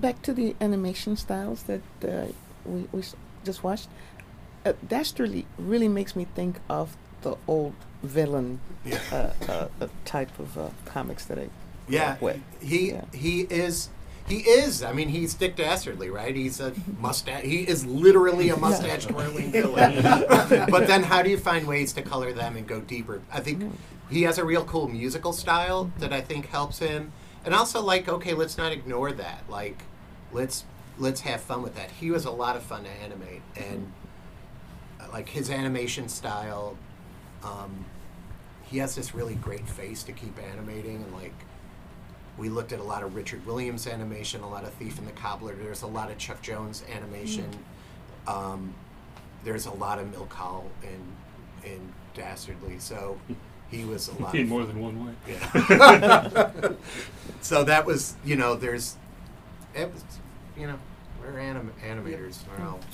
back to the animation styles that just watched. Dastardly really makes me think of the old villain type of comics that I grew up with. He is. He is. I mean, he's Dick Dastardly, right? He's a mustache. He is literally a mustache-twirling villain. But then, how do you find ways to color them and go deeper? I think he has a real cool musical style that I think helps him. And also, like, okay, let's not ignore that. Like, let's have fun with that. He was a lot of fun to animate, and like his animation style, he has this really great face to keep animating, and like. We looked at a lot of Richard Williams animation, a lot of Thief and the Cobbler. There's a lot of Chuck Jones animation. There's a lot of Milcal in Dastardly. So he was a lot. In more than one way. Yeah. So that was, it was, we're animators. We're all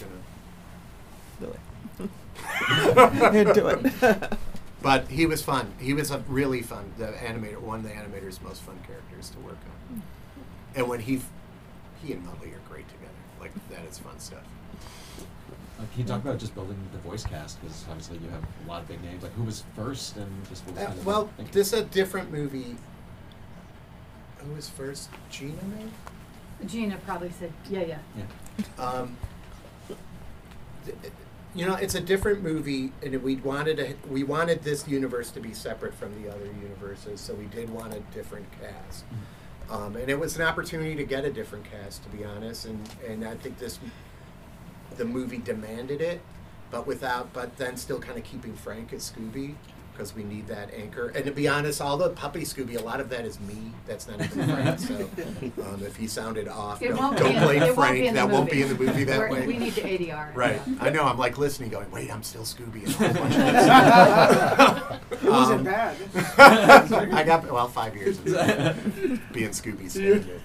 gonna do it. But he was fun. He was a really fun one of the animator's most fun characters to work on. And when he and Muttley are great together. Like, that is fun stuff. Can you talk about just building the voice cast? Because obviously you have a lot of big names. Like, who was first and just what was kind of this is a different movie. Who was first? Gina, maybe? Gina probably said, yeah. It's a different movie, and we wanted this universe to be separate from the other universes, so we did want a different cast. And it was an opportunity to get a different cast, to be honest, and I think the movie demanded it, but then still kind of keeping Frank as Scooby, because we need that anchor. And to be honest, all the puppy Scooby, a lot of that is me. That's not even Frank. So if he sounded off, don't blame Frank. That won't be in the movie that way. We need to ADR. Right. Yeah. I know. I'm like listening, going, "Wait, I'm still Scooby." It wasn't bad. I got 5 years of being Scooby standard.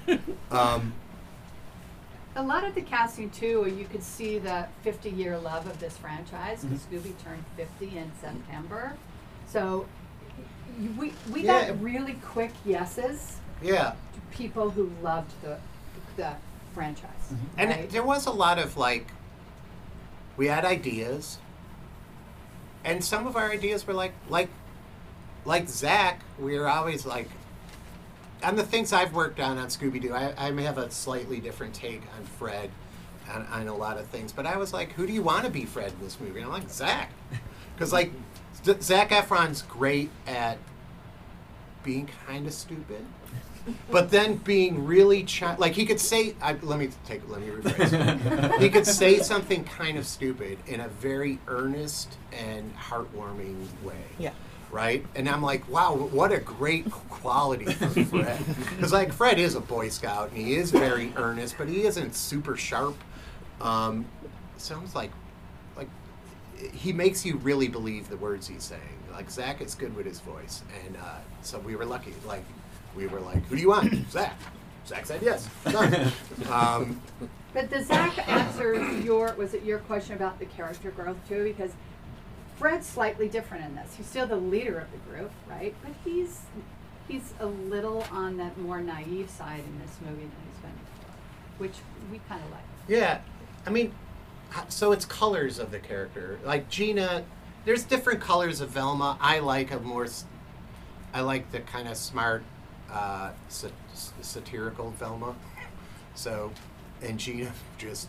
A lot of the casting too, you could see the 50-year love of this franchise because Scooby turned 50 in September. So we got really quick yeses. Yeah. To people who loved the franchise. And right? there was a lot of we had ideas, and some of our ideas were like Zach. We were always like, on the things I've worked on Scooby-Doo, I may have a slightly different take on Fred on a lot of things, but I was like, who do you want to be Fred in this movie? And I'm like, Zach. Because Zac Efron's great at being kind of stupid, but then being really he could say, let me rephrase. He could say something kind of stupid in a very earnest and heartwarming way. Yeah. Right? And I'm like, wow, what a great quality for Fred. Because Fred is a Boy Scout and he is very earnest, but he isn't super sharp. Sounds like he makes you really believe the words he's saying. Like, Zach is good with his voice, and so we were lucky. We were like, who do you want? Zach. Zach said yes. Done. But does Zach answer your question about the character growth too? Because Fred's slightly different in this. He's still the leader of the group, right? But he's a little on that more naive side in this movie than he's been before, which we kind of like. Yeah, I mean, so it's colors of the character. Like Gina, there's different colors of Velma. I like the kind of smart, satirical Velma. So, and Gina just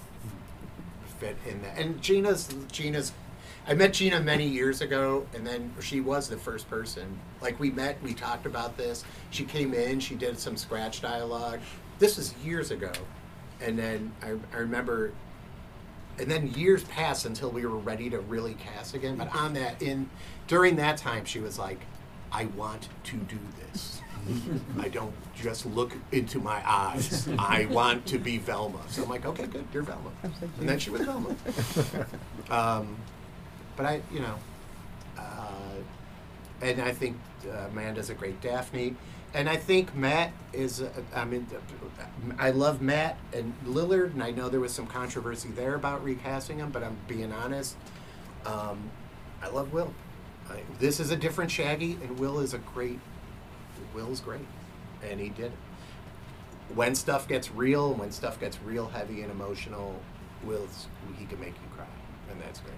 fit in that. And Gina's. I met Gina many years ago, and then she was the first person. We met, we talked about this. She came in, she did some scratch dialogue. This was years ago. And then I remember, and then years passed until we were ready to really cast again. But during that time, she was like, I want to do this. I don't just look into my eyes. I want to be Velma. So I'm like, okay, good, you're Velma. And then she was Velma. But and I think Amanda's a great Daphne. And I think Matt is, I love Matt and Lillard, and I know there was some controversy there about recasting him, but I'm being honest. I love Will. This is a different Shaggy, and Will's great. And he did it. when stuff gets real, when stuff gets real heavy and emotional, he can make you cry, and that's great.